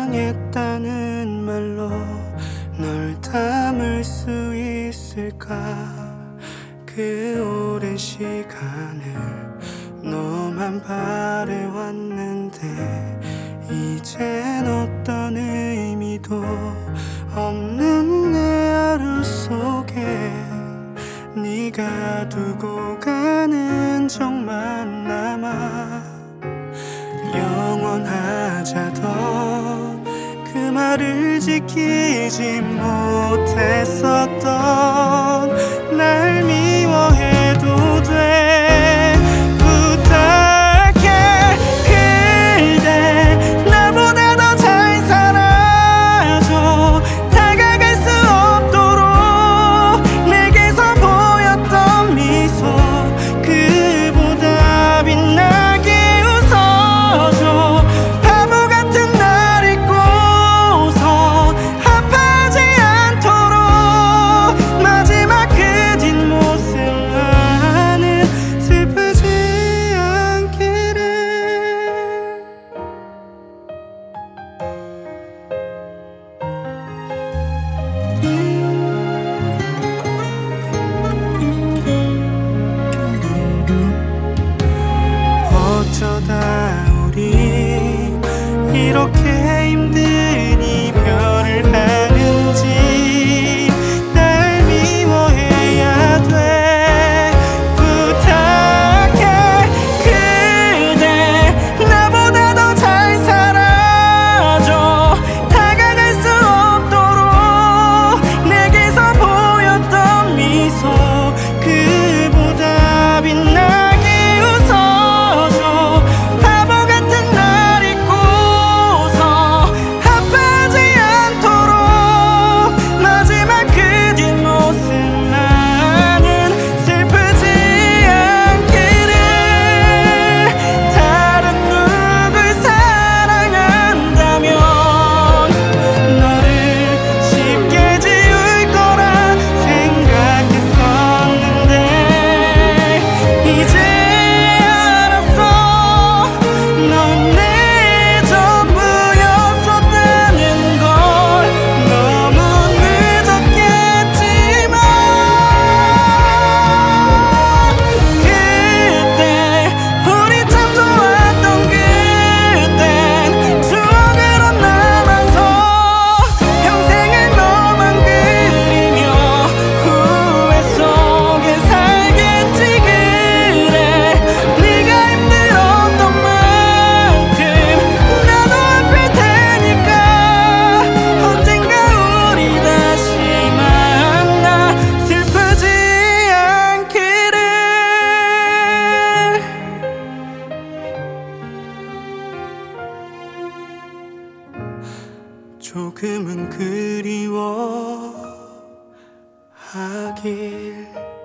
사랑했다는 말로 널 담을 수 있을까? 그 오랜 시간을 너만 바래왔는데 이젠 어떤 의미도 없는 내 하루 속에 네가 두고 가는 적만 남아. 영원하자던 그 말을 지키지 못했었던 날 미워해도 돼. 부탁해 그대 나보다 더 잘 살아줘. 다가갈 수 없도록 내게서 보였던 미소 그보다 빛나게 웃어줘. 바보 같은 날 잊고서 아파하지 않도록 마지막 그 뒷모습만은 슬프지 않기를. 어쩌다 우리 이렇게 힘든 이별을 하는지 날 미워해야 돼. 부탁해 그대 나보다 더 잘 살아줘. 다가갈 수 없도록 내게서 보였던 미소 그보다 빛나게 웃어줘. 바보 같은 날 잊고서 아파하지 않도록 마지막 그 뒷모습만은 슬프지 않기를. 다른 누굴 사랑한다면 너를 쉽게 지울 거라 생각했었는데 이제 알았어. 넌 내 전부였었다는 걸. 너무 늦었겠지만 그때 우리 참 좋았던 그땐 추억으로 남아서 평생을 너만 그리며 후회 속에 살겠지. 그래 네가 힘들었던 만큼 나도 아플 테니까 언젠가 우리 다시 만나 슬프지 않기를. 조금은 그리워하길.